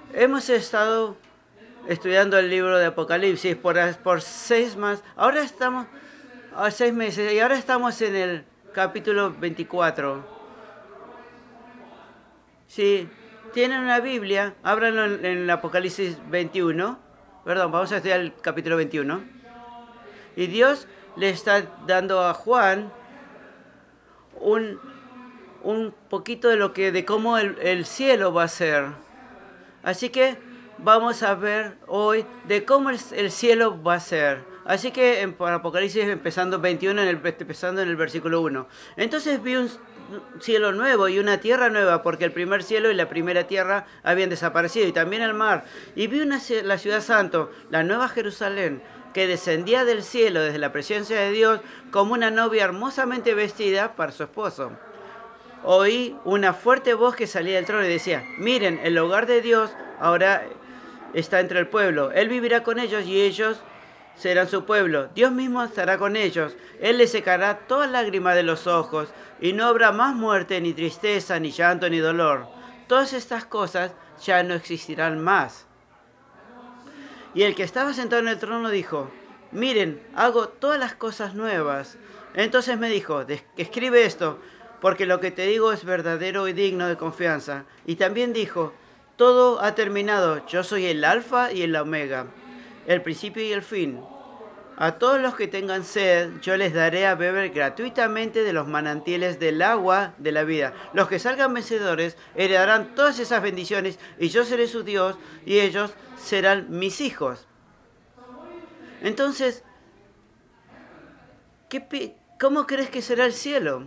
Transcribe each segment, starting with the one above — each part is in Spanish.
Hemos estado estudiando el libro de Apocalipsis por 6 más. Ahora estamos a 6 meses y ahora estamos en el capítulo 24. Si tienen una Biblia, ábranlo en el Apocalipsis 21. Perdón, vamos a estudiar el capítulo 21. Y Dios le está dando a Juan un poquito de cómo el cielo va a ser. Así que vamos a ver hoy de cómo el cielo va a ser. Así que en Apocalipsis empezando 21, empezando en el versículo 1. Entonces vi un cielo nuevo y una tierra nueva, porque el primer cielo y la primera tierra habían desaparecido, y también el mar. Y vi la ciudad santa, la nueva Jerusalén, que descendía del cielo desde la presencia de Dios como una novia hermosamente vestida para su esposo. Oí una fuerte voz que salía del trono y decía: miren, el hogar de Dios ahora está entre el pueblo. Él vivirá con ellos y ellos serán su pueblo. Dios mismo estará con ellos. Él les secará toda lágrima de los ojos y no habrá más muerte, ni tristeza, ni llanto, ni dolor. Todas estas cosas ya no existirán más. Y el que estaba sentado en el trono dijo: miren, hago todas las cosas nuevas. Entonces me dijo: escribe esto, porque lo que te digo es verdadero y digno de confianza. Y también dijo: todo ha terminado. Yo soy el Alfa y el Omega, el principio y el fin. A todos los que tengan sed, yo les daré a beber gratuitamente de los manantiales del agua de la vida. Los que salgan vencedores heredarán todas esas bendiciones, y yo seré su Dios, y ellos serán mis hijos. Entonces, ¿cómo crees que será el cielo?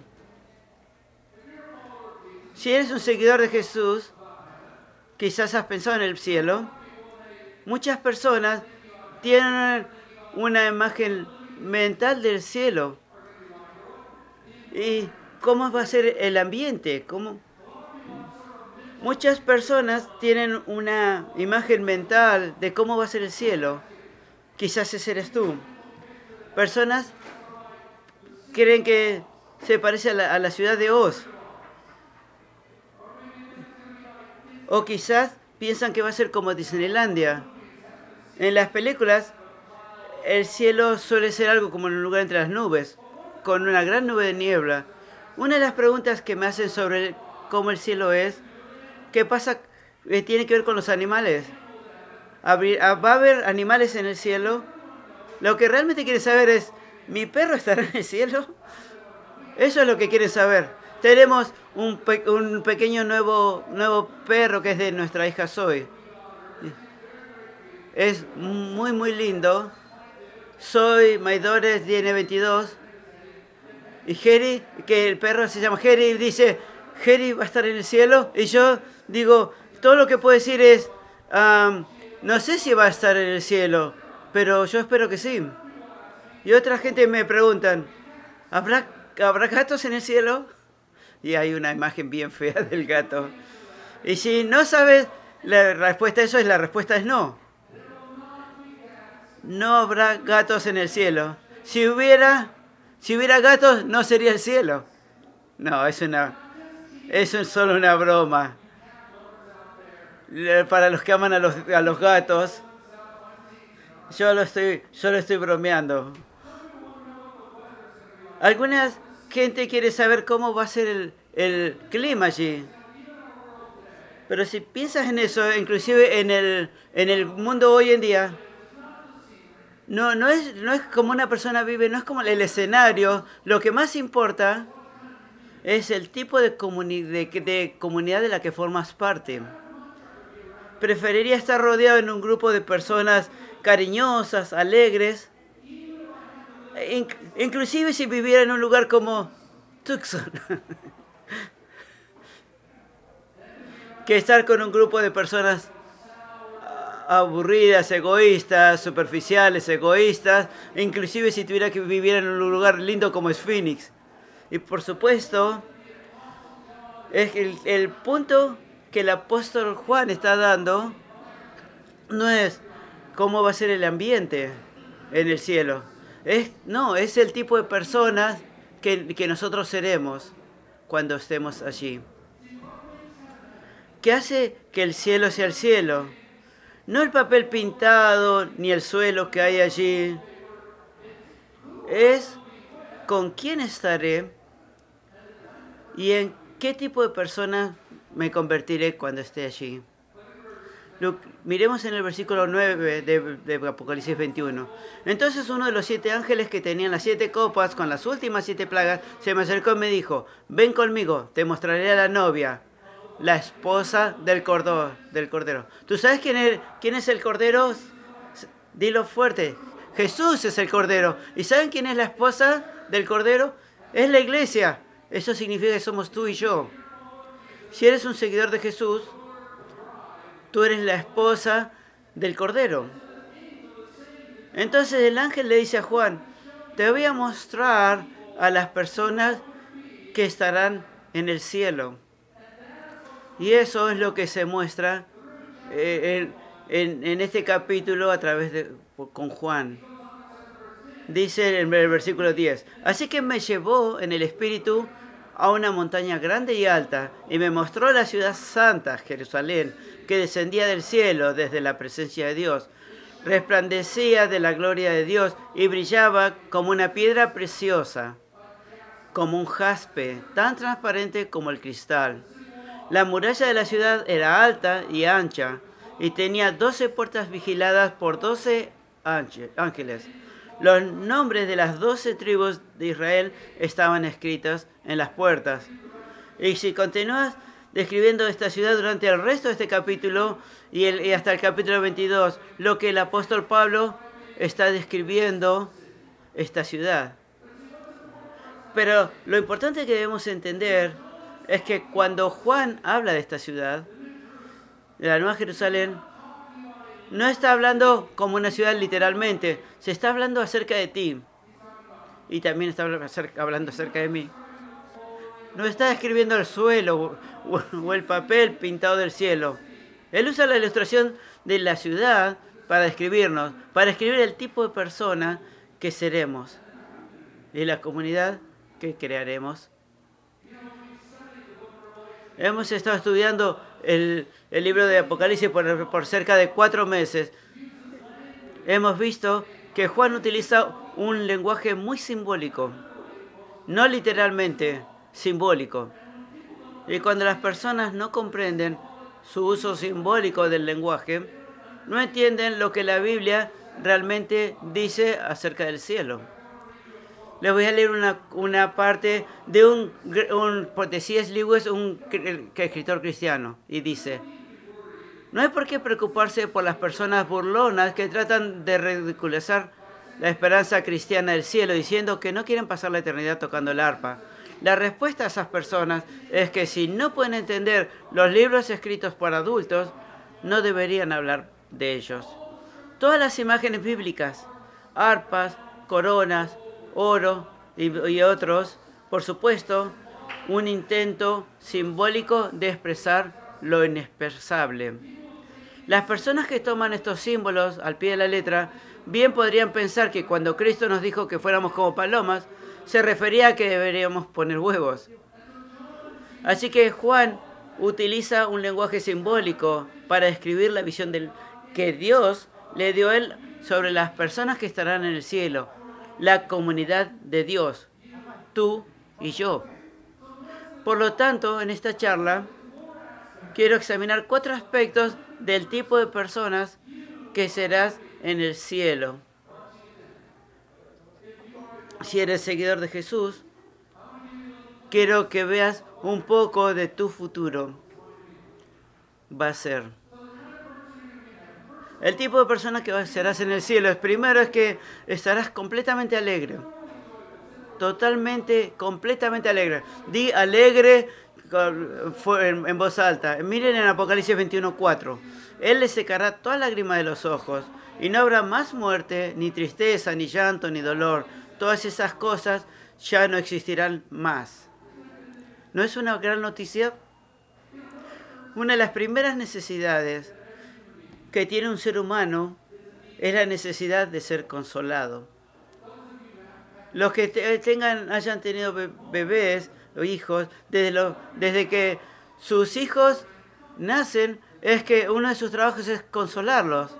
Si eres un seguidor de Jesús, quizás has pensado en el cielo. Muchas personas tienen una imagen mental del cielo. ¿Y cómo va a ser el ambiente? Muchas personas tienen una imagen mental de cómo va a ser el cielo. Quizás ese eres tú. Personas creen que se parece a la ciudad de Oz. O quizás piensan que va a ser como Disneylandia. En las películas, el cielo suele ser algo como en un lugar entre las nubes, con una gran nube de niebla. Una de las preguntas que me hacen sobre cómo el cielo es: ¿qué pasa? ¿Tiene que ver con los animales? ¿Va a haber animales en el cielo? Lo que realmente quieren saber es: ¿mi perro estará en el cielo? Eso es lo que quieren saber. Tenemos un pequeño nuevo perro que es de nuestra hija Zoe. Es muy, muy lindo. Zoe, my daughter, tiene 22. Y Jerry, que el perro se llama Jerry, dice: Jerry va a estar en el cielo. Y yo digo, todo lo que puedo decir es, no sé si va a estar en el cielo, pero yo espero que sí. Y otra gente me preguntan: ¿habrá gatos en el cielo? Y hay una imagen bien fea del gato. Y si no sabes la respuesta a eso, la respuesta es no. No habrá gatos en el cielo. Si hubiera gatos, no sería el cielo. No, es solo una broma. Para los que aman a los gatos, yo lo estoy bromeando. Alguna gente quiere saber cómo va a ser el clima allí. Pero si piensas en eso, inclusive en el mundo hoy en día, no es como una persona vive, no es como el escenario. Lo que más importa es el tipo de comunidad de la que formas parte. Preferiría estar rodeado en un grupo de personas cariñosas, alegres, inclusive si viviera en un lugar como Tucson, que estar con un grupo de personas aburridas, egoístas, superficiales, egoístas, inclusive si tuviera que vivir en un lugar lindo como es Phoenix. Y por supuesto, es el punto que el apóstol Juan está dando no es cómo va a ser el ambiente en el cielo. Es el tipo de personas que nosotros seremos cuando estemos allí. que hace que el cielo sea el cielo. No el papel pintado ni el suelo que hay allí. Es con quién estaré y en qué tipo de persona me convertiré cuando esté allí. Miremos en el versículo 9 de Apocalipsis 21. Entonces uno de los 7 ángeles que tenían las 7 copas con las últimas 7 plagas se me acercó y me dijo: ven conmigo, te mostraré a la novia, la esposa del Cordero. ¿Tú sabes quién es el Cordero? Dilo fuerte. Jesús es el Cordero. ¿Y saben quién es la esposa del Cordero? Es la iglesia. Eso significa que somos tú y yo. Si eres un seguidor de Jesús, tú eres la esposa del Cordero. Entonces el ángel le dice a Juan: te voy a mostrar a las personas que estarán en el cielo. Y eso es lo que se muestra en este capítulo con Juan. Dice en el versículo 10: así que me llevó en el espíritu a una montaña grande y alta, y me mostró la ciudad santa, Jerusalén, que descendía del cielo desde la presencia de Dios. Resplandecía de la gloria de Dios y brillaba como una piedra preciosa, como un jaspe, tan transparente como el cristal. La muralla de la ciudad era alta y ancha, y tenía 12 puertas vigiladas por 12 ángeles. Los nombres de las 12 tribus de Israel estaban escritos en las puertas. Y si continúas describiendo esta ciudad durante el resto de este capítulo y hasta el capítulo 22, lo que el apóstol Pablo está describiendo esta ciudad. Pero lo importante que debemos entender es que cuando Juan habla de esta ciudad, de la Nueva Jerusalén, no está hablando como una ciudad literalmente, se está hablando acerca de ti. Y también está hablando acerca de mí. No está describiendo el suelo o el papel pintado del cielo. Él usa la ilustración de la ciudad para describirnos, para describir el tipo de persona que seremos y la comunidad que crearemos. Hemos estado estudiando el libro de Apocalipsis por cerca de 4 meses. Hemos visto que Juan utiliza un lenguaje muy simbólico, no literalmente, simbólico. Y cuando las personas no comprenden su uso simbólico del lenguaje, no entienden lo que la Biblia realmente dice acerca del cielo. Les voy a leer una parte de C.S. Lewis, un escritor cristiano, y dice: no hay por qué preocuparse por las personas burlonas que tratan de ridiculizar la esperanza cristiana del cielo, diciendo que no quieren pasar la eternidad tocando el arpa. La respuesta a esas personas es que si no pueden entender los libros escritos por adultos, no deberían hablar de ellos. Todas las imágenes bíblicas, arpas, coronas, oro y otros, por supuesto, un intento simbólico de expresar lo inexpresable. Las personas que toman estos símbolos al pie de la letra bien podrían pensar que cuando Cristo nos dijo que fuéramos como palomas, se refería a que deberíamos poner huevos. Así que Juan utiliza un lenguaje simbólico para describir la visión que Dios le dio a él sobre las personas que estarán en el cielo, la comunidad de Dios, tú y yo. Por lo tanto, en esta charla quiero examinar 4 aspectos del tipo de personas que serás en el cielo. Si eres seguidor de Jesús, quiero que veas un poco de tu futuro. Va a ser el tipo de persona que serás en el cielo. Primero es que estarás completamente alegre. Completamente alegre. Di alegre en voz alta. Miren en Apocalipsis 21:4. Él le secará toda lágrima de los ojos, y no habrá más muerte, ni tristeza, ni llanto, ni dolor. Todas esas cosas ya no existirán más. ¿No es una gran noticia? Una de las primeras necesidades que tiene un ser humano es la necesidad de ser consolado. Los que hayan tenido bebés o hijos, desde que sus hijos nacen es que uno de sus trabajos es consolarlos.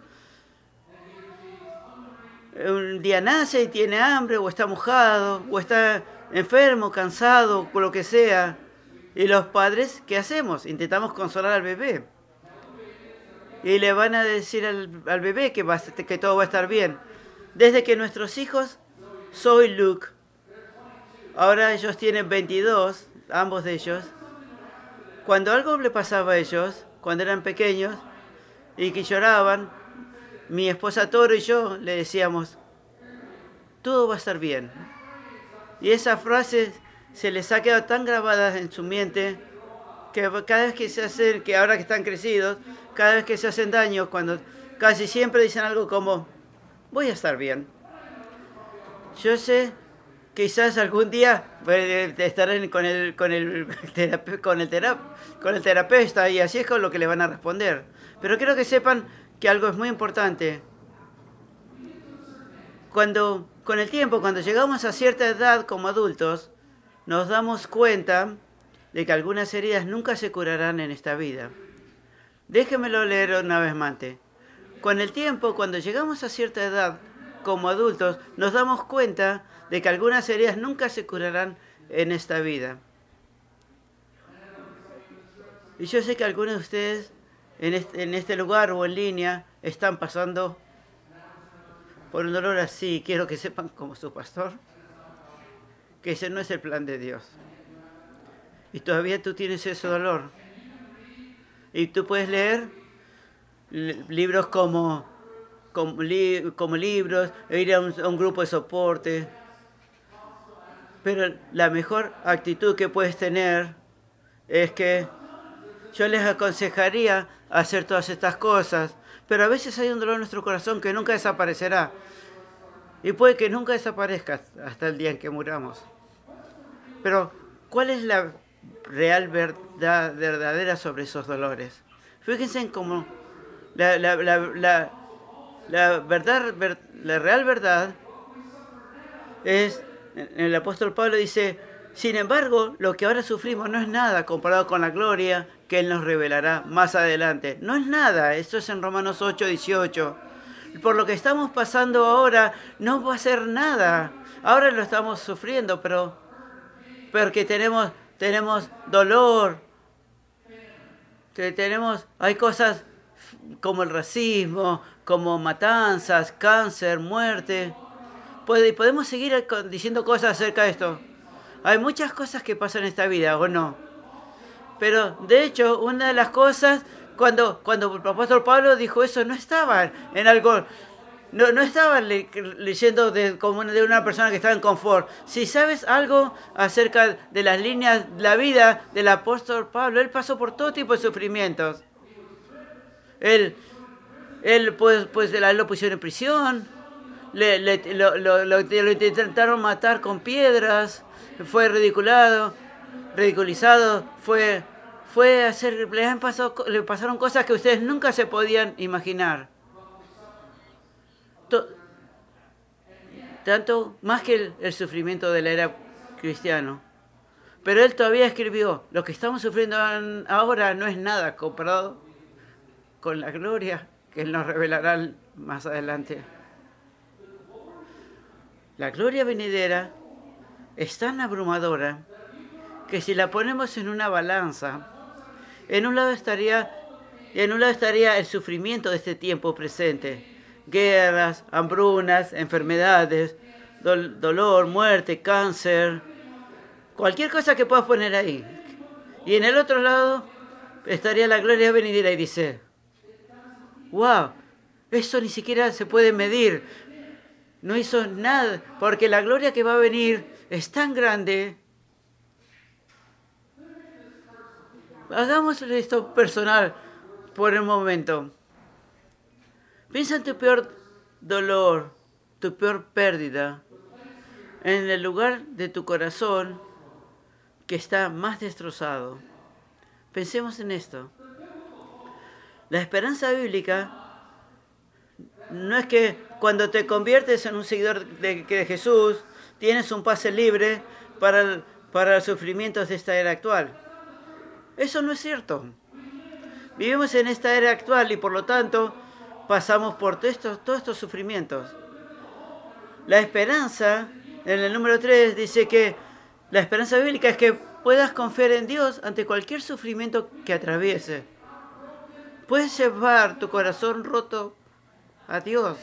Un día nace y tiene hambre, o está mojado, o está enfermo, cansado, o lo que sea. Y los padres, ¿qué hacemos? Intentamos consolar al bebé. Y le van a decir al bebé que todo va a estar bien. Desde que nuestros hijos, soy Luke, ahora ellos tienen 22, ambos de ellos. Cuando algo le pasaba a ellos, cuando eran pequeños, y que lloraban, mi esposa Toro y yo le decíamos, todo va a estar bien. Y esa frase se les ha quedado tan grabada en su mente que cada vez que se hacen, que ahora que están crecidos, cada vez que se hacen daño, cuando casi siempre dicen algo como, voy a estar bien. Yo sé, quizás algún día estarán con el terapeuta y así es con lo que le van a responder. Pero quiero que sepan que algo es muy importante. Con el tiempo, cuando llegamos a cierta edad como adultos, nos damos cuenta de que algunas heridas nunca se curarán en esta vida. Déjenmelo leer una vez más. Con el tiempo, cuando llegamos a cierta edad como adultos, nos damos cuenta de que algunas heridas nunca se curarán en esta vida. Y yo sé que algunos de ustedes en este lugar o en línea están pasando por un dolor así. Quiero que sepan, como su pastor, que ese no es el plan de Dios. Y todavía tú tienes ese dolor. Y tú puedes leer libros como libros, e ir a un grupo de soporte. Pero la mejor actitud que puedes tener es que yo les aconsejaría hacer todas estas cosas. Pero a veces hay un dolor en nuestro corazón que nunca desaparecerá. Y puede que nunca desaparezca hasta el día en que muramos. Pero, ¿cuál es la real verdad verdadera sobre esos dolores? Fíjense en cómo la real verdad es, el apóstol Pablo dice, sin embargo, lo que ahora sufrimos no es nada comparado con la gloria que Él nos revelará más adelante. No es nada, esto es en Romanos 8:18. Por lo que estamos pasando ahora no va a ser nada. Ahora lo estamos sufriendo, pero porque tenemos dolor, hay cosas como el racismo, como matanzas, cáncer, muerte. Podemos seguir diciendo cosas acerca de esto. Hay muchas cosas que pasan en esta vida, ¿o no? Pero, de hecho, una de las cosas, cuando el apóstol Pablo dijo eso, no estaba en algo... No estaba leyendo como de una persona que estaba en confort. Si sabes algo acerca de las líneas de la vida del apóstol Pablo, él pasó por todo tipo de sufrimientos. Él pues lo pusieron en prisión, lo intentaron matar con piedras, fue ridiculizado, le pasaron cosas que ustedes nunca se podían imaginar. Tanto más que el sufrimiento de la era cristiana. Pero él todavía escribió, lo que estamos sufriendo ahora no es nada comparado con la gloria que Él nos revelará más adelante. La gloria venidera es tan abrumadora que si la ponemos en una balanza, en un lado estaría el sufrimiento de este tiempo presente. Guerras, hambrunas, enfermedades, dolor, muerte, cáncer, cualquier cosa que puedas poner ahí. Y en el otro lado estaría la gloria venidera y dice, wow, eso ni siquiera se puede medir. No hizo nada, porque la gloria que va a venir es tan grande. Hagamos esto personal por un momento. Piensa en tu peor dolor, tu peor pérdida, en el lugar de tu corazón que está más destrozado. Pensemos en esto. La esperanza bíblica no es que cuando te conviertes en un seguidor de Jesús, tienes un pase libre para los sufrimientos de esta era actual. Eso no es cierto. Vivimos en esta era actual y por lo tanto pasamos por todos estos sufrimientos. La esperanza, en el número 3, dice que la esperanza bíblica es que puedas confiar en Dios ante cualquier sufrimiento que atraviese. Puedes llevar tu corazón roto a Dios.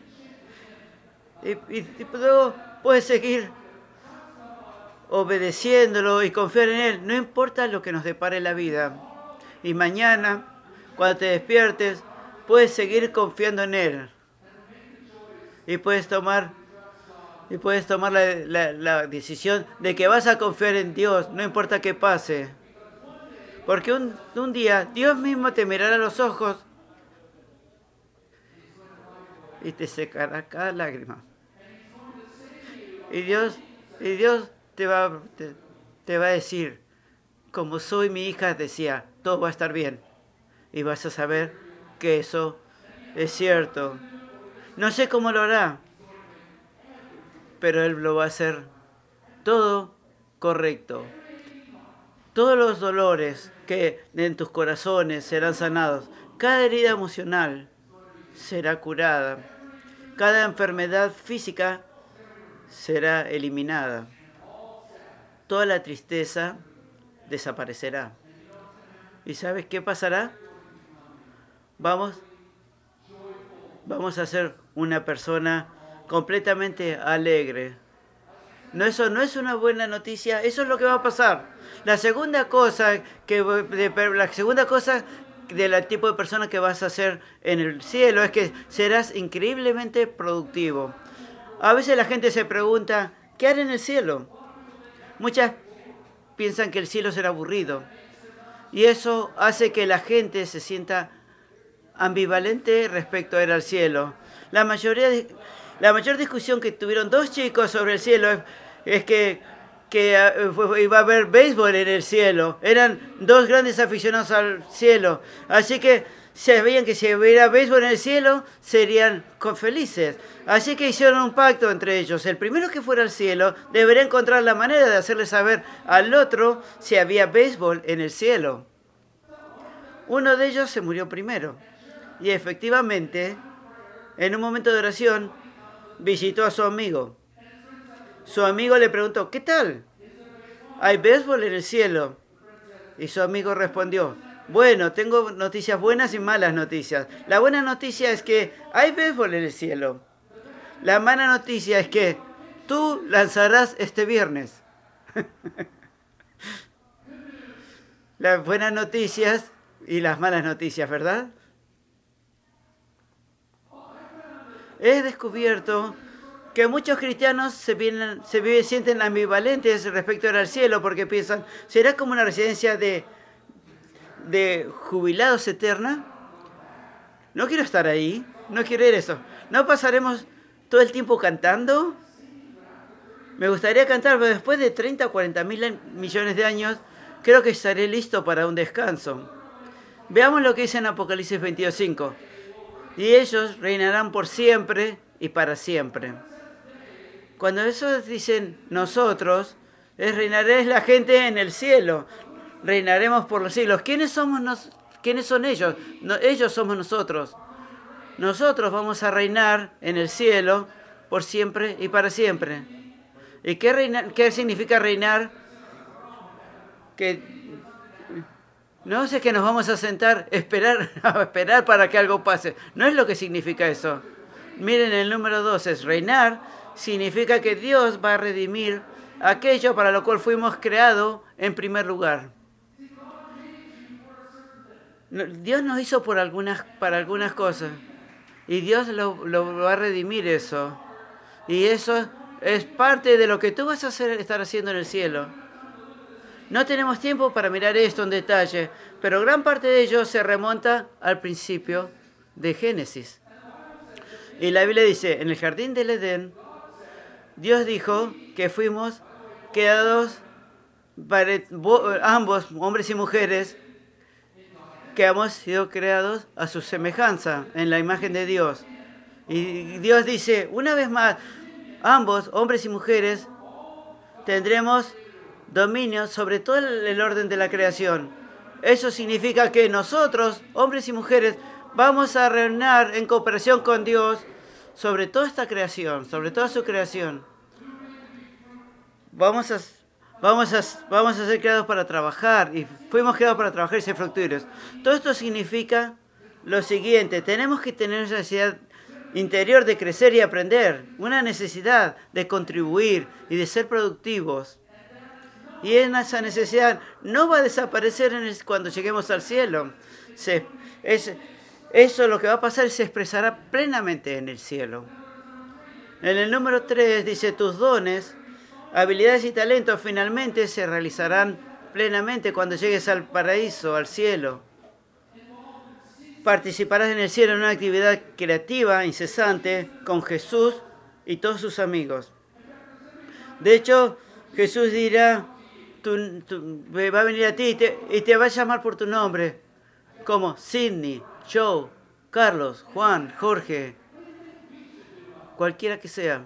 Y luego puedes seguir obedeciéndolo y confiar en Él. No importa lo que nos depare la vida. Y mañana, cuando te despiertes, puedes seguir confiando en Él. Y puedes tomar la decisión de que vas a confiar en Dios, no importa qué pase. Porque un día Dios mismo te mirará a los ojos y te secará cada lágrima. Y Dios te va a decir, como soy mi hija, decía, todo va a estar bien. Y vas a saber que eso es cierto. No sé cómo lo hará, pero Él lo va a hacer todo correcto. Todos los dolores que en tus corazones serán sanados. Cada herida emocional será curada. Cada enfermedad física será eliminada. Toda la tristeza desaparecerá. ¿Y sabes qué pasará? Vamos a ser una persona completamente alegre. No, eso no es una buena noticia, eso es lo que va a pasar. La segunda cosa del tipo de persona que vas a ser en el cielo es que serás increíblemente productivo. A veces la gente se pregunta, ¿qué haré en el cielo? Muchas piensan que el cielo será aburrido. Y eso hace que la gente se sienta ambivalente respecto a ir al cielo. La mayor discusión que tuvieron dos chicos sobre el cielo es que iba a haber béisbol en el cielo. Eran dos grandes aficionados al cielo. Así que se veían que si hubiera béisbol en el cielo, serían felices. Así que hicieron un pacto entre ellos. El primero que fuera al cielo debería encontrar la manera de hacerle saber al otro si había béisbol en el cielo. Uno de ellos se murió primero. Y efectivamente, en un momento de oración, visitó a su amigo. Su amigo le preguntó, ¿qué tal? ¿Hay béisbol en el cielo? Y su amigo respondió, bueno, tengo noticias buenas y malas noticias. La buena noticia es que hay béisbol en el cielo. La mala noticia es que tú lanzarás este viernes. Las buenas noticias y las malas noticias, ¿verdad? He descubierto que muchos cristianos se sienten ambivalentes respecto al cielo porque piensan, ¿será como una residencia de jubilados eterna? No quiero estar ahí, no quiero ir eso. ¿No pasaremos todo el tiempo cantando? Me gustaría cantar, pero después de 30 o 40 mil millones de años, creo que estaré listo para un descanso. Veamos lo que dice en Apocalipsis 22:5. Y ellos reinarán por siempre y para siempre. Cuando esos dicen nosotros, reinaré la gente en el cielo. Reinaremos por los siglos. ¿Quiénes son ellos? Ellos somos nosotros. Nosotros vamos a reinar en el cielo por siempre y para siempre. ¿Y qué significa reinar? Que no sé que nos vamos a sentar a esperar para que algo pase. No es lo que significa eso. Miren, el número 2 es reinar. Significa que Dios va a redimir aquello para lo cual fuimos creados en primer lugar. Dios nos hizo para algunas cosas. Y Dios lo va a redimir eso. Y eso es parte de lo que tú vas a estar haciendo en el cielo. No tenemos tiempo para mirar esto en detalle, pero gran parte de ello se remonta al principio de Génesis. Y la Biblia dice, en el jardín del Edén, Dios dijo que fuimos creados, ambos, hombres y mujeres, que hemos sido creados a su semejanza, en la imagen de Dios. Y Dios dice, una vez más, ambos, hombres y mujeres, tendremos dominio sobre todo el orden de la creación. Eso significa que nosotros, hombres y mujeres, vamos a reinar en cooperación con Dios sobre toda esta creación, sobre toda su creación. Vamos a, vamos a ser creados para trabajar y fuimos creados para trabajar y ser fructíferos. Todo esto significa lo siguiente: tenemos que tener una necesidad interior de crecer y aprender, una necesidad de contribuir y de ser productivos. Y esa necesidad no va a desaparecer cuando lleguemos al cielo. Eso lo que va a pasar es se expresará plenamente en el cielo. En el número 3 dice: tus dones, habilidades y talentos finalmente se realizarán plenamente cuando llegues al paraíso, al cielo. Participarás en el cielo en una actividad creativa, incesante, con Jesús y todos sus amigos. De hecho, Jesús dirá, va a venir a ti y te va a llamar por tu nombre, como Sidney, Joe, Carlos, Juan, Jorge, cualquiera que sea.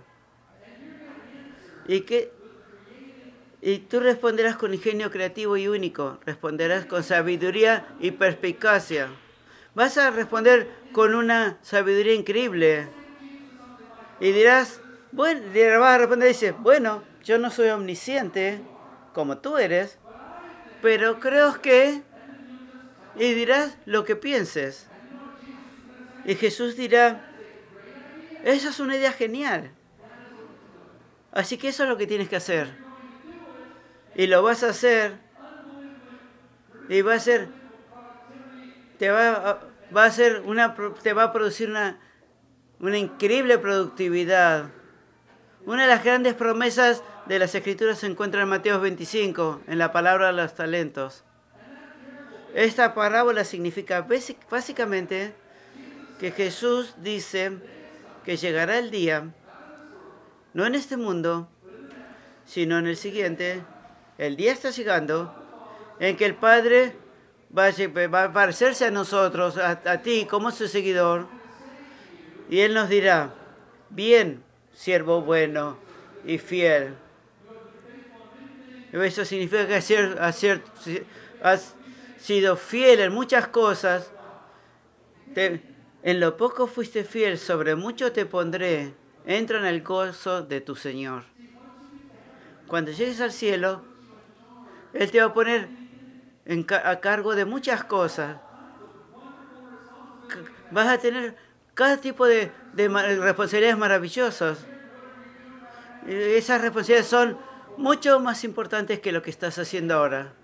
Y tú responderás con ingenio creativo y único, responderás con sabiduría y perspicacia. Vas a responder con una sabiduría increíble. Y dirás, bueno, vas a responder y dices, bueno, yo no soy omnisciente, como tú eres, pero creo que... Y dirás lo que pienses. Y Jesús dirá, esa es una idea genial. Así que eso es lo que tienes que hacer. Y lo vas a hacer. Y va a ser... te va a producir una increíble productividad. Una de las grandes promesas de las Escrituras se encuentra en Mateo 25, en la palabra de los talentos. Esta parábola significa básicamente que Jesús dice que llegará el día, no en este mundo, sino en el siguiente. El día está llegando en que el Padre va a parecerse a nosotros, a ti como su seguidor, y Él nos dirá, bien, siervo bueno y fiel. Eso significa que has sido fiel en muchas cosas. En lo poco fuiste fiel, sobre mucho te pondré. Entra en el gozo de tu Señor. Cuando llegues al cielo, Él te va a poner a cargo de muchas cosas. Vas a tener cada tipo de responsabilidades maravillosas. Esas responsabilidades son mucho más importantes que lo que estás haciendo ahora.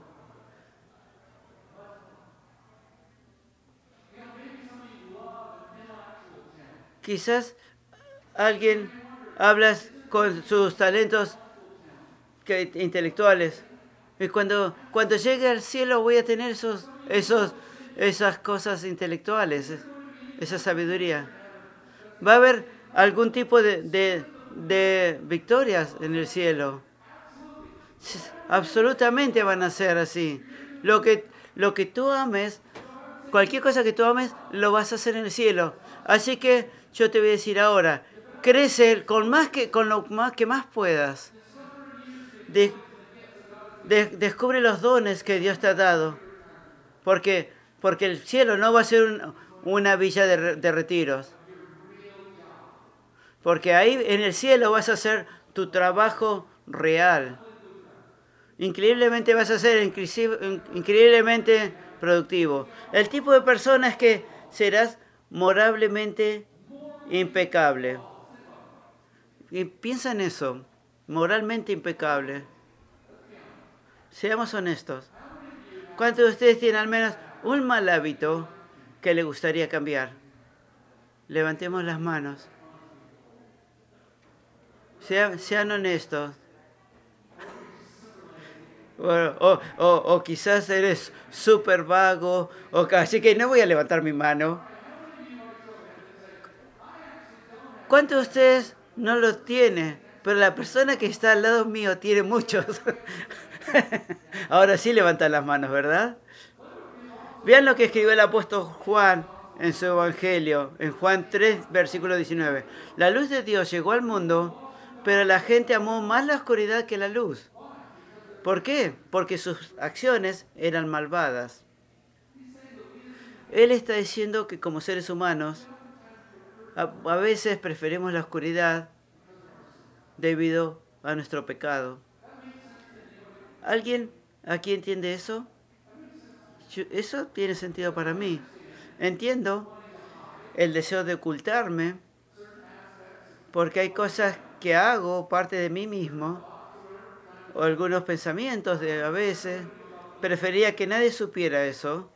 Quizás alguien hablas con sus talentos intelectuales. Y cuando llegue al cielo voy a tener esas cosas intelectuales, esa sabiduría. Va a haber algún tipo de victorias en el cielo. Absolutamente van a ser así. Lo que tú ames, cualquier cosa que tú ames, lo vas a hacer en el cielo. Así que yo te voy a decir ahora, crece con lo más que más puedas. Descubre los dones que Dios te ha dado. Porque el cielo no va a ser una villa de retiros. Porque ahí en el cielo vas a hacer tu trabajo real. Increíblemente vas a ser increíblemente productivo. El tipo de persona es que serás moralmente impecable. Y piensa en eso, moralmente impecable. Seamos honestos. ¿Cuántos de ustedes tienen al menos un mal hábito que le gustaría cambiar? Levantemos las manos. Sean honestos. O quizás eres súper vago, así que no voy a levantar mi mano. ¿Cuántos de ustedes no lo tienen? Pero la persona que está al lado mío tiene muchos. Ahora sí levantan las manos, ¿verdad? Vean lo que escribió el apóstol Juan en su evangelio, en Juan 3, versículo 19. La luz de Dios llegó al mundo, pero la gente amó más la oscuridad que la luz, ¿Por qué? Porque sus acciones eran malvadas. Él está diciendo que como seres humanos, a veces preferimos la oscuridad debido a nuestro pecado. ¿Alguien aquí entiende eso? Eso tiene sentido para mí. Entiendo el deseo de ocultarme porque hay cosas que hago, parte de mí mismo, o algunos pensamientos de a veces. Prefería que nadie supiera eso.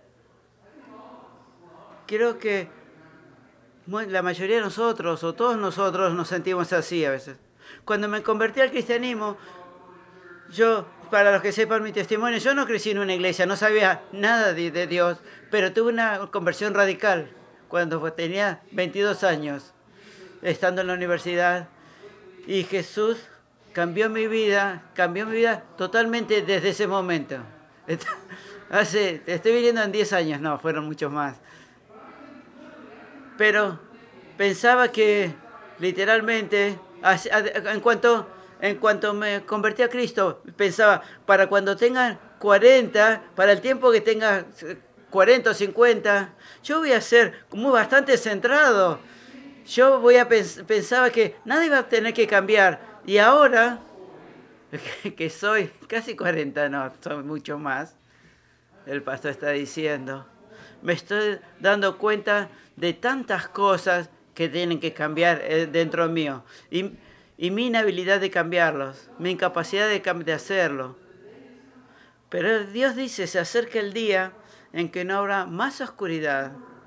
Creo que la mayoría de nosotros, o todos nosotros, nos sentimos así a veces. Cuando me convertí al cristianismo, para los que sepan mi testimonio, yo no crecí en una iglesia, no sabía nada de Dios, pero tuve una conversión radical cuando tenía 22 años, estando en la universidad. Y Jesús cambió mi vida totalmente desde ese momento. Estoy viviendo en 10 años, no, fueron muchos más. Pero pensaba que literalmente, en cuanto me convertí a Cristo, pensaba, para cuando tenga 40, para el tiempo que tenga 40 o 50, yo voy a ser bastante centrado. Pensaba que nada iba a tener que cambiar. Y ahora, que soy casi 40, no, soy mucho más, el pastor está diciendo, me estoy dando cuenta de tantas cosas que tienen que cambiar dentro mío. Y mi inhabilidad de cambiarlos, mi incapacidad de hacerlo. Pero Dios dice, se acerca el día en que no habrá más oscuridad.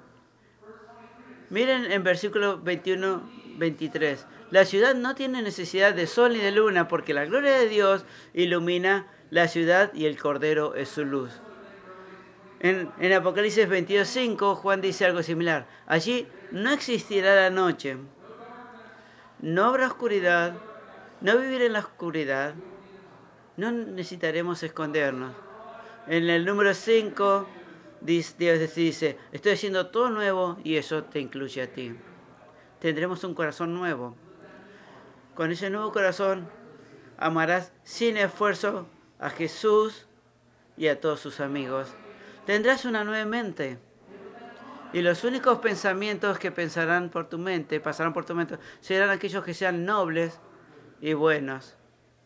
Miren en versículo 21, 23. La ciudad no tiene necesidad de sol ni de luna porque la gloria de Dios ilumina la ciudad y el Cordero es su luz. En Apocalipsis 22:5, Juan dice algo similar. Allí no existirá la noche, no habrá oscuridad, no vivir en la oscuridad, no necesitaremos escondernos. En el número 5, Dios dice, estoy haciendo todo nuevo y eso te incluye a ti. Tendremos un corazón nuevo. Con ese nuevo corazón amarás sin esfuerzo a Jesús y a todos sus amigos. Tendrás una nueva mente. Y los únicos pensamientos que pasarán por tu mente, serán aquellos que sean nobles y buenos.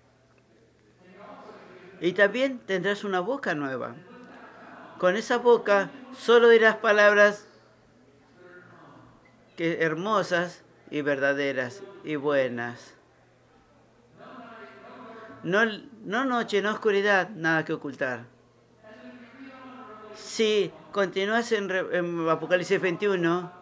Y también tendrás una boca nueva. Con esa boca solo dirás palabras hermosas y verdaderas y buenas. No noche, no oscuridad, nada que ocultar. Si continúas en Apocalipsis 21,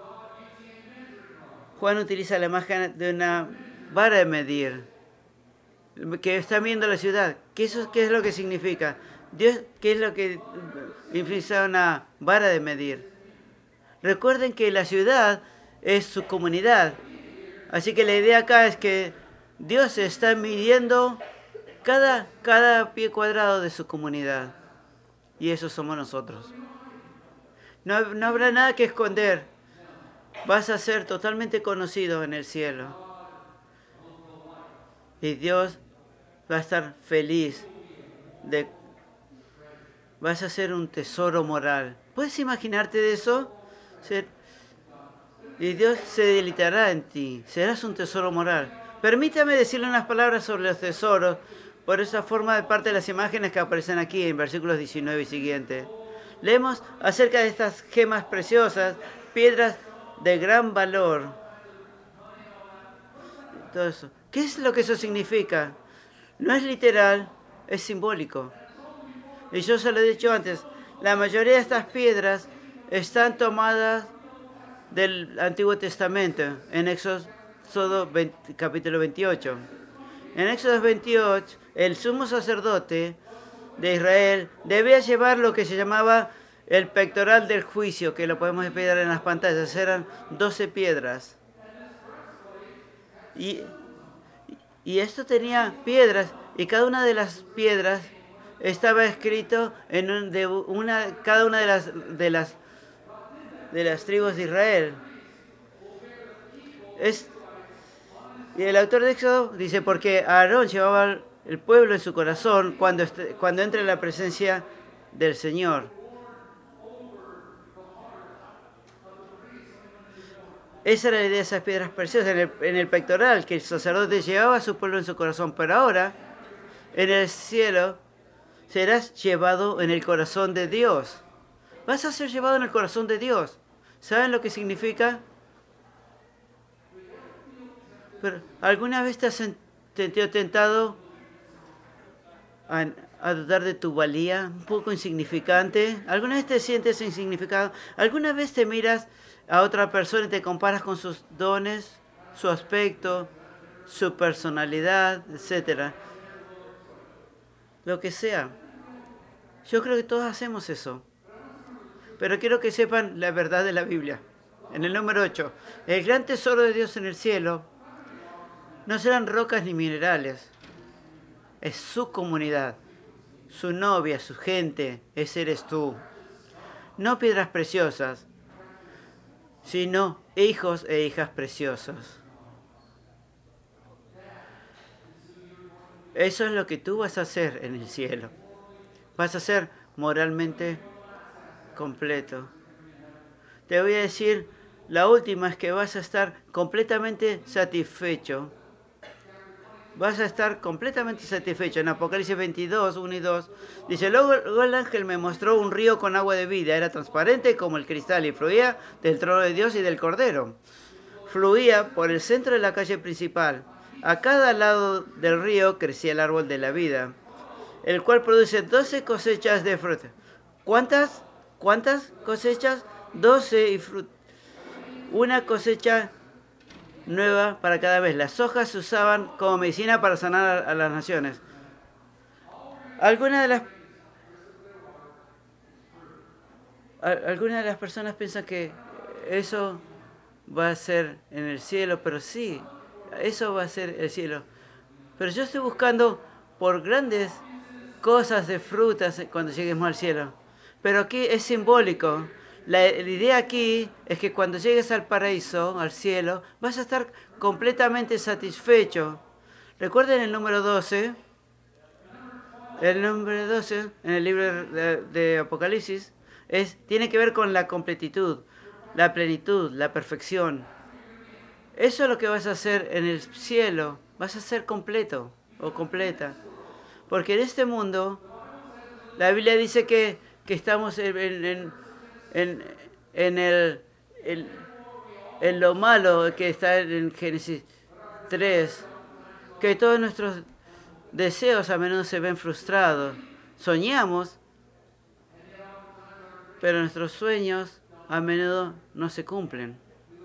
Juan utiliza la imagen de una vara de medir, que está viendo la ciudad. ¿Qué es lo que significa? Dios, ¿qué es lo que implica una vara de medir? Recuerden que la ciudad es su comunidad. Así que la idea acá es que Dios está midiendo cada pie cuadrado de su comunidad. Y eso somos nosotros. No habrá nada que esconder. Vas a ser totalmente conocido en el cielo. Y Dios va a estar feliz vas a ser un tesoro moral. ¿Puedes imaginarte de eso? Y Dios se deleitará en ti. Serás un tesoro moral. Permítame decirle unas palabras sobre los tesoros. Por esa forma de parte de las imágenes que aparecen aquí en versículos 19 y siguiente. Leemos acerca de estas gemas preciosas, piedras de gran valor. Todo eso. ¿Qué es lo que eso significa? No es literal, es simbólico. Y yo se lo he dicho antes, la mayoría de estas piedras están tomadas del Antiguo Testamento, en Éxodo capítulo 28. En Éxodo 28, el sumo sacerdote de Israel debía llevar lo que se llamaba el pectoral del juicio, que lo podemos ver en las pantallas. Eran 12 piedras. Y esto tenía piedras, y cada una de las piedras estaba escrito en cada una de las tribus de Israel. Y el autor de Éxodo dice, porque Aarón llevaba el pueblo en su corazón cuando entre en la presencia del Señor. Esa era la idea de esas piedras preciosas en el pectoral, que el sacerdote llevaba a su pueblo en su corazón. Pero ahora, en el cielo, serás llevado en el corazón de Dios. Vas a ser llevado en el corazón de Dios. ¿Saben lo que significa? Pero, ¿alguna vez te has sentido tentado a dudar de tu valía, un poco insignificante? ¿Alguna vez te sientes insignificado? ¿Alguna vez te miras a otra persona y te comparas con sus dones, su aspecto, su personalidad, etcétera? Lo que sea. Yo creo que todos hacemos eso. Pero quiero que sepan la verdad de la Biblia. En el número 8, el gran tesoro de Dios en el cielo no serán rocas ni minerales. Es su comunidad, su novia, su gente, ese eres tú. No piedras preciosas, sino hijos e hijas preciosos. Eso es lo que tú vas a hacer en el cielo. Vas a ser moralmente completo. Te voy a decir, la última es que vas a estar completamente satisfecho. Vas a estar completamente satisfecho. En Apocalipsis 22, 1 y 2, dice, luego el ángel me mostró un río con agua de vida. Era transparente como el cristal y fluía del trono de Dios y del Cordero. Fluía por el centro de la calle principal. A cada lado del río crecía el árbol de la vida, el cual produce 12 cosechas de fruta. ¿Cuántas? ¿Cuántas cosechas? 12 y fruta. Una cosecha nueva para cada vez. Las hojas se usaban como medicina para sanar a las naciones. Algunas de las personas piensan que eso va a ser en el cielo, pero sí, eso va a ser el cielo. Pero yo estoy buscando por grandes cosas de frutas cuando lleguemos al cielo. Pero aquí es simbólico. La idea aquí es que cuando llegues al paraíso, al cielo, vas a estar completamente satisfecho. Recuerden el número 12. El número 12 en el libro de Apocalipsis tiene que ver con la completitud, la plenitud, la perfección. Eso es lo que vas a hacer en el cielo. Vas a ser completo o completa. Porque en este mundo, la Biblia dice que estamos en lo malo que está en Génesis 3, que todos nuestros deseos a menudo se ven frustrados. Soñamos, pero nuestros sueños a menudo no se cumplen.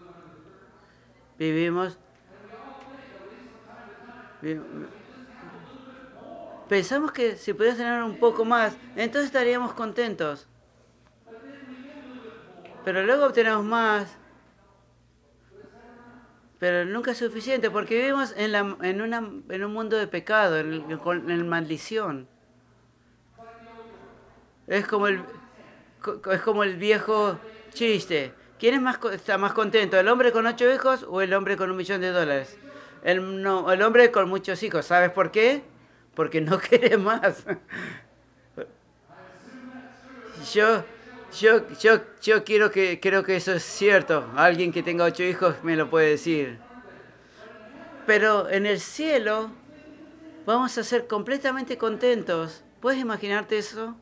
Pensamos que si pudiéramos tener un poco más, entonces estaríamos contentos. Pero luego obtenemos más. Pero nunca es suficiente porque vivimos en un mundo de pecado, en maldición. Es como el viejo chiste. ¿Quién está más contento? ¿El hombre con 8 hijos o el hombre con $1.000.000? El hombre con muchos hijos. ¿Sabes por qué? Porque no quiere más. Yo creo que eso es cierto. Alguien que tenga 8 hijos me lo puede decir. Pero en el cielo vamos a ser completamente contentos. ¿Puedes imaginarte eso?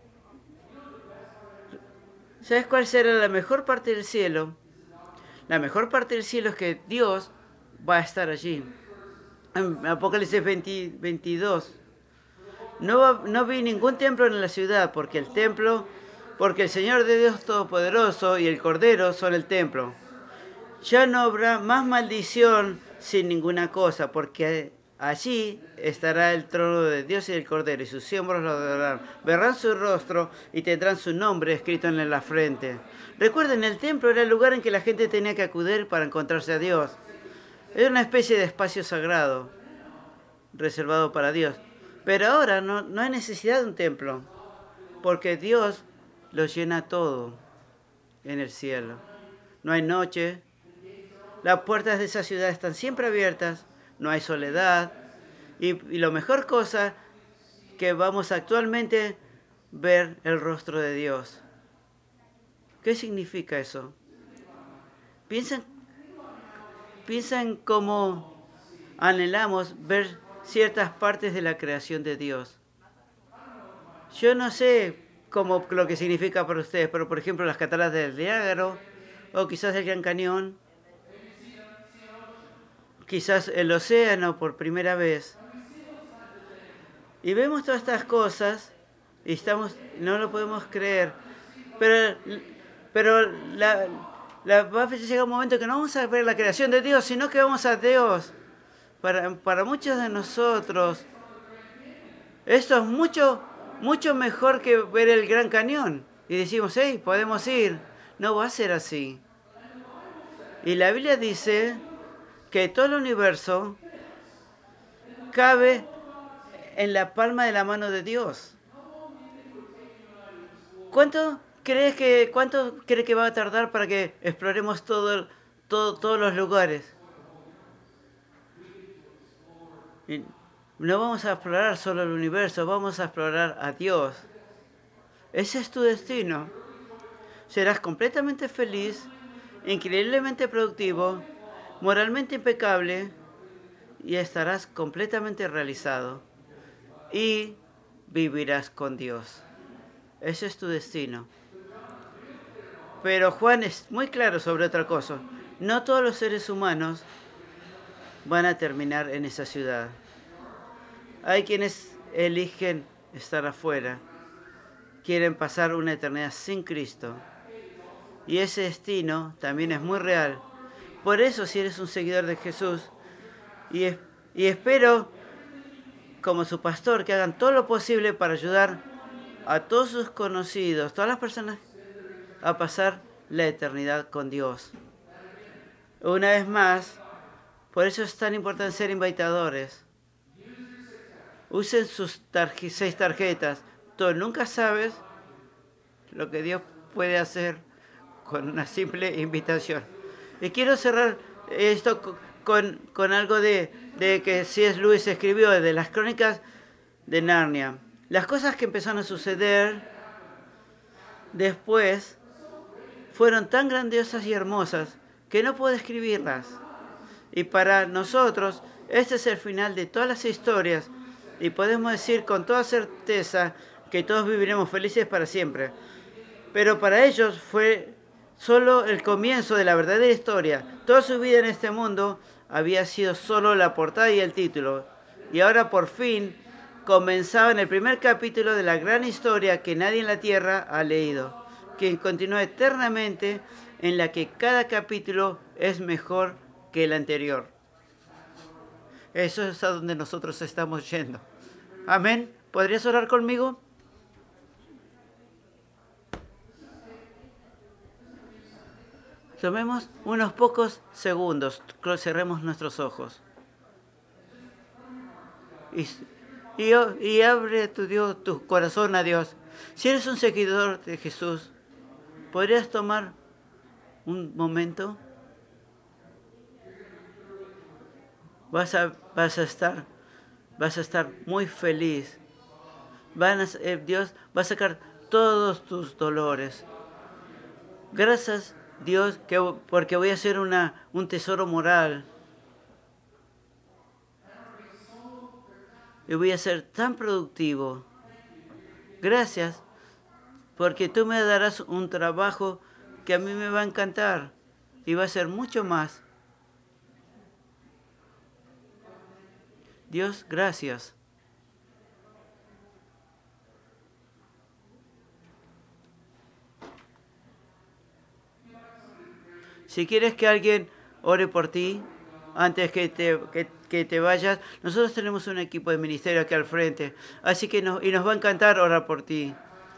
¿Sabes cuál será la mejor parte del cielo? La mejor parte del cielo es que Dios va a estar allí. En Apocalipsis 22. No vi ningún templo en la ciudad, porque el Señor de Dios Todopoderoso y el Cordero son el templo. Ya no habrá más maldición sin ninguna cosa, porque allí estará el trono de Dios y del Cordero, y sus siervos lo adorarán. Verán su rostro y tendrán su nombre escrito en la frente. Recuerden, el templo era el lugar en que la gente tenía que acudir para encontrarse a Dios. Era una especie de espacio sagrado, reservado para Dios. Pero ahora no hay necesidad de un templo, porque Dios lo llena todo en el cielo. No hay noche. Las puertas de esa ciudad están siempre abiertas. No hay soledad. Y la mejor cosa que vamos actualmente ver el rostro de Dios. ¿Qué significa eso? Piensa en cómo anhelamos ver ciertas partes de la creación de Dios. Yo no sé cómo lo que significa para ustedes, pero por ejemplo las cataratas del Niágara, o quizás el Gran Cañón, quizás el océano por primera vez. Y vemos todas estas cosas y no lo podemos creer. Pero va a llegar un momento que no vamos a ver la creación de Dios, sino que vamos a Dios. Para muchos de nosotros, esto es mucho mejor que ver el Gran Cañón. Y decimos, hey, podemos ir. No va a ser así. Y la Biblia dice que todo el universo cabe en la palma de la mano de Dios. ¿Cuánto cree que va a tardar para que exploremos todos los lugares? Y no vamos a explorar solo el universo, vamos a explorar a Dios. Ese es tu destino. Serás completamente feliz, increíblemente productivo, moralmente impecable y estarás completamente realizado. Y vivirás con Dios. Ese es tu destino. Pero Juan es muy claro sobre otra cosa. No todos los seres humanos van a terminar en esa ciudad. Hay quienes eligen estar afuera. Quieren pasar una eternidad sin Cristo. Y ese destino también es muy real. Por eso, si eres un seguidor de Jesús, y espero, como su pastor, que hagan todo lo posible para ayudar a todos sus conocidos, todas las personas, a pasar la eternidad con Dios. Una vez más, por eso es tan importante ser invitadores. Usen sus 6 tarjetas. Tú nunca sabes lo que Dios puede hacer con una simple invitación. Y quiero cerrar esto con algo de que C.S. Lewis escribió, de las crónicas de Narnia. Las cosas que empezaron a suceder después fueron tan grandiosas y hermosas que no puedo describirlas. Y para nosotros, este es el final de todas las historias. Y podemos decir con toda certeza que todos viviremos felices para siempre. Pero para ellos fue solo el comienzo de la verdadera historia. Toda su vida en este mundo había sido solo la portada y el título. Y ahora por fin comenzaba en el primer capítulo de la gran historia que nadie en la Tierra ha leído, que continúa eternamente, en la que cada capítulo es mejor que el anterior. Eso es a donde nosotros estamos yendo. Amén. ¿Podrías orar conmigo? Tomemos unos pocos segundos, cerremos nuestros ojos. Y abre tu corazón a Dios. Si eres un seguidor de Jesús, ¿podrías tomar un momento? Vas a estar muy feliz. Dios va a sacar todos tus dolores. Gracias, Dios, porque voy a ser un tesoro moral. Y voy a ser tan productivo. Gracias, porque tú me darás un trabajo que a mí me va a encantar. Y va a ser mucho más. Dios, gracias. Si quieres que alguien ore por ti antes que te vayas, nosotros tenemos un equipo de ministerio aquí al frente, así que nos va a encantar orar por ti.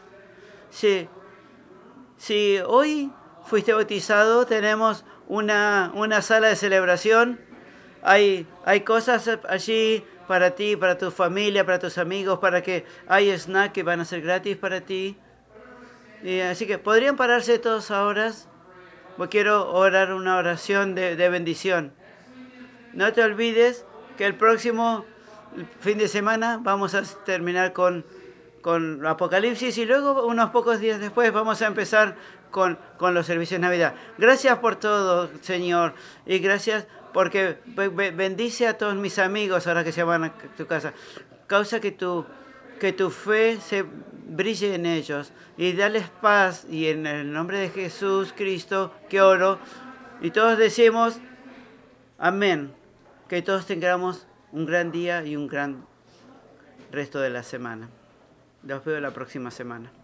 Si hoy fuiste bautizado, tenemos una sala de celebración. Hay cosas allí para ti, para tu familia, para tus amigos, hay snacks que van a ser gratis para ti. Así que podrían pararse todos ahora. Quiero orar una oración de bendición. No te olvides que el próximo el fin de semana vamos a terminar con Apocalipsis y luego unos pocos días después vamos a empezar con los servicios de Navidad. Gracias por todo, Señor, y gracias porque bendice a todos mis amigos ahora que se van a tu casa. Causa que tu fe se brille en ellos y dales paz, y en el nombre de Jesús Cristo que oro, y todos decimos amén. Que todos tengamos un gran día y un gran resto de la semana. Los veo la próxima semana.